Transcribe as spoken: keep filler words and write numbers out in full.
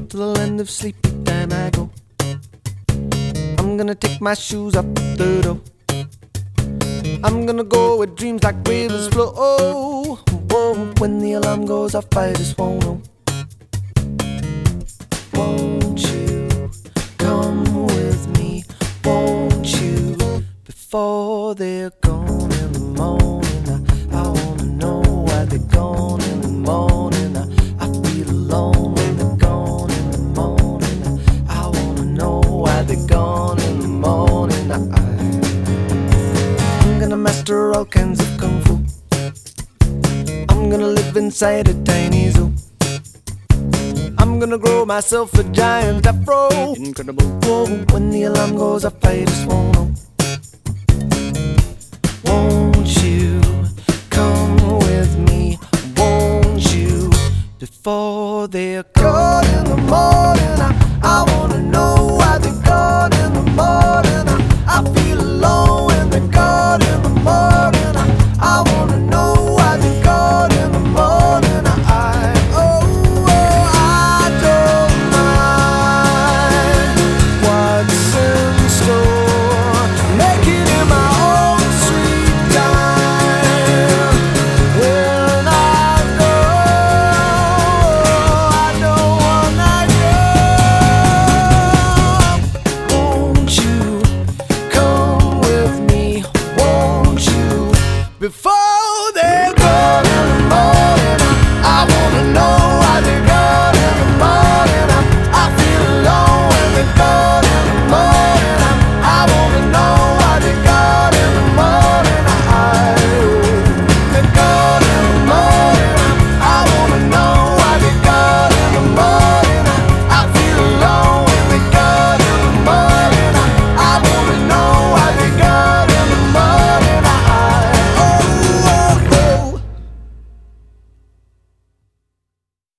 to the land of sleepy time I go. I'm gonna take my shoes off the door. I'm gonna go where dreams like rivers flow. Oh, whoa, when the alarm goes off, I just won't know. Won't you come with me? Won't you? Before they're gone in the morning, I, I wanna know why they're gone in the morning. I, I feel alone when they're gone in the morning. I, I wanna know why they're gone in the morning. I, I'm gonna master all kinds of kung fu. I'm gonna live inside a tiny zoo. I'm gonna grow myself a giant afro. Incredible. Whoa, when the alarm goes off, I just won't know. Won't you come with me? Won't you? Before they're gone in the morning, I, I wanna know why they're gone in the morning. I, I feel alone when they're gone in the morning. I, I wanna know why they're gone in the morning. I, oh, oh, I don't mind what's in store. Make it in my own sweet time. When I go, I don't wanna go. Won't you come with me? Won't you? Before